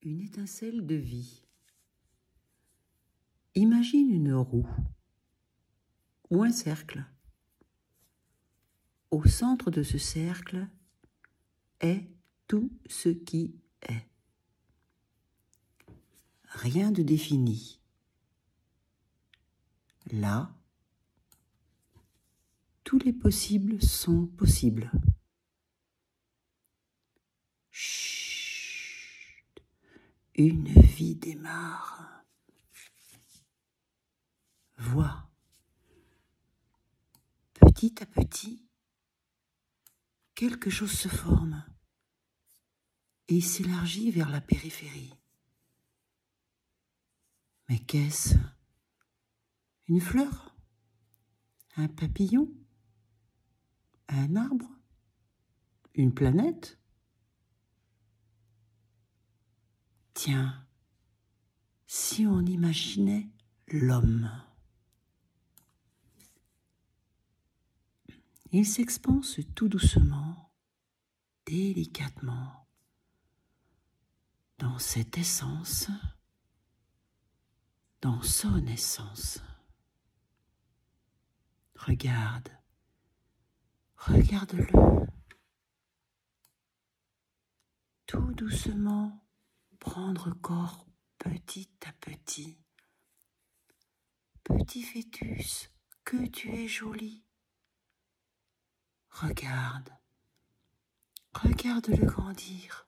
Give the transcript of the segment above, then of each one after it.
Une étincelle de vie. Imagine une roue ou un cercle. Au centre de ce cercle est tout ce qui est. Rien de défini. Là, tous les possibles sont possibles. Chut, une vie démarre. Vois, petit à petit, quelque chose se forme et s'élargit vers la périphérie. Mais qu'est-ce? Une fleur? Un papillon? Un arbre? Une planète? Tiens, si on imaginait l'homme. Il s'expanse tout doucement, délicatement, dans cette essence, dans son essence. Regarde, regarde-le. Tout doucement, prendre corps petit à petit. Petit fœtus, que tu es joli. Regarde, regarde-le grandir.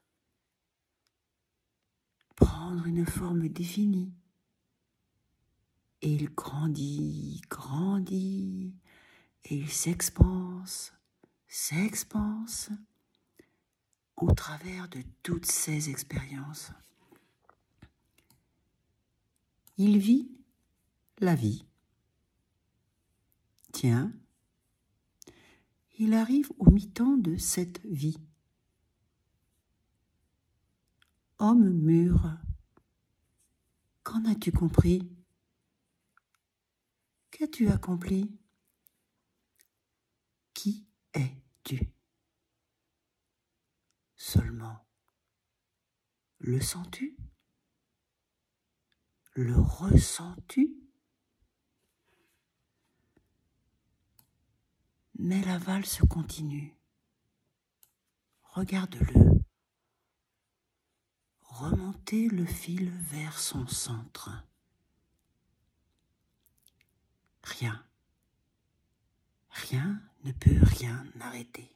Prendre une forme définie. Et il grandit, grandit, et il s'expanse, s'expanse au travers de toutes ces expériences. Il vit la vie. Tiens, il arrive au mi-temps de cette vie. Homme mûr, qu'en as-tu compris? Qu'as-tu accompli? Qui es-tu? Seulement, le sens-tu? Le ressens-tu? Mais la valse continue. Regarde-le. Remonter le fil vers son centre. Rien ne peut rien arrêter.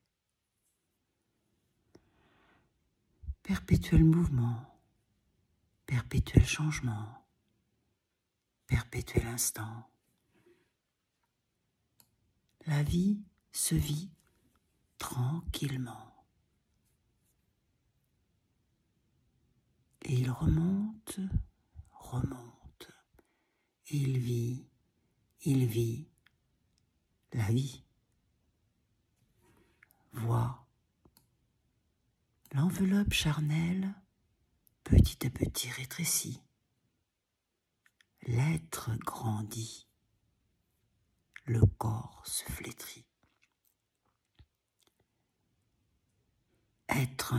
Perpétuel mouvement, perpétuel changement, perpétuel instant. La vie se vit tranquillement. Et il remonte, remonte. Et il vit la vie. Vois l'enveloppe charnelle petit à petit rétrécit. L'être grandit. Le corps se flétrit. Être,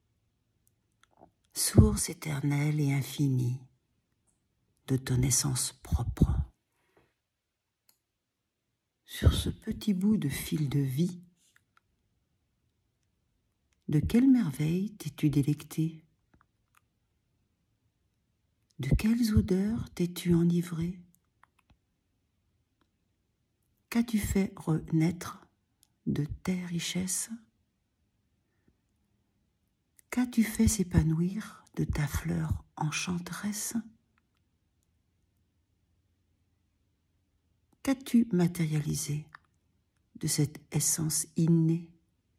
source éternelle et infinie de ton essence propre. Sur ce petit bout de fil de vie, de quelle merveille t'es-tu délecté? De quelles odeurs t'es-tu enivré? Qu'as-tu fait renaître de tes richesses? Qu'as-tu fait s'épanouir de ta fleur enchanteresse? Qu'as-tu matérialisé de cette essence innée?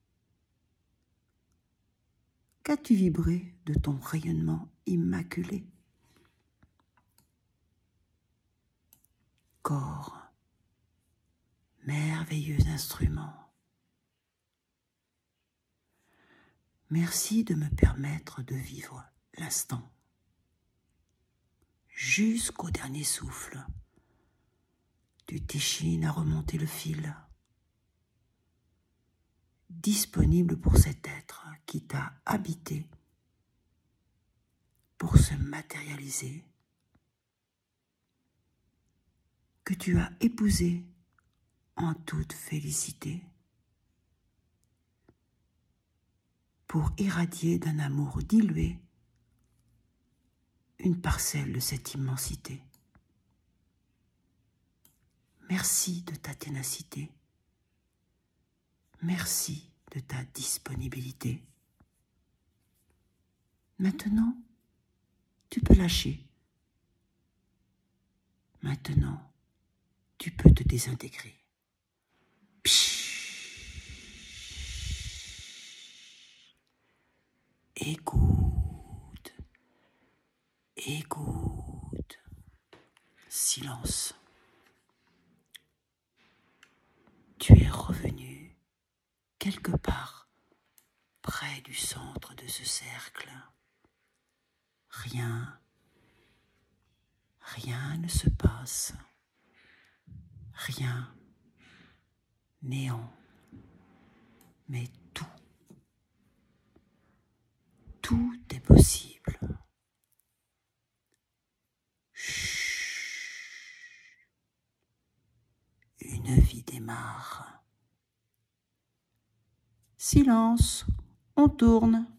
Qu'as-tu vibré de ton rayonnement immaculé? Corps, merveilleux instrument. Merci de me permettre de vivre l'instant jusqu'au dernier souffle. Tu t'échines à remonter le fil, disponible pour cet être qui t'a habité pour se matérialiser, que tu as épousé en toute félicité, pour irradier d'un amour dilué une parcelle de cette immensité. Merci de ta ténacité. Merci de ta disponibilité. Maintenant, tu peux lâcher. Maintenant, tu peux te désintégrer. Écoute, écoute. Silence. Tu es revenu quelque part près du centre de ce cercle. Rien ne se passe. Rien, néant, mais tout est possible. Chut. Une vie démarre. Silence, on tourne.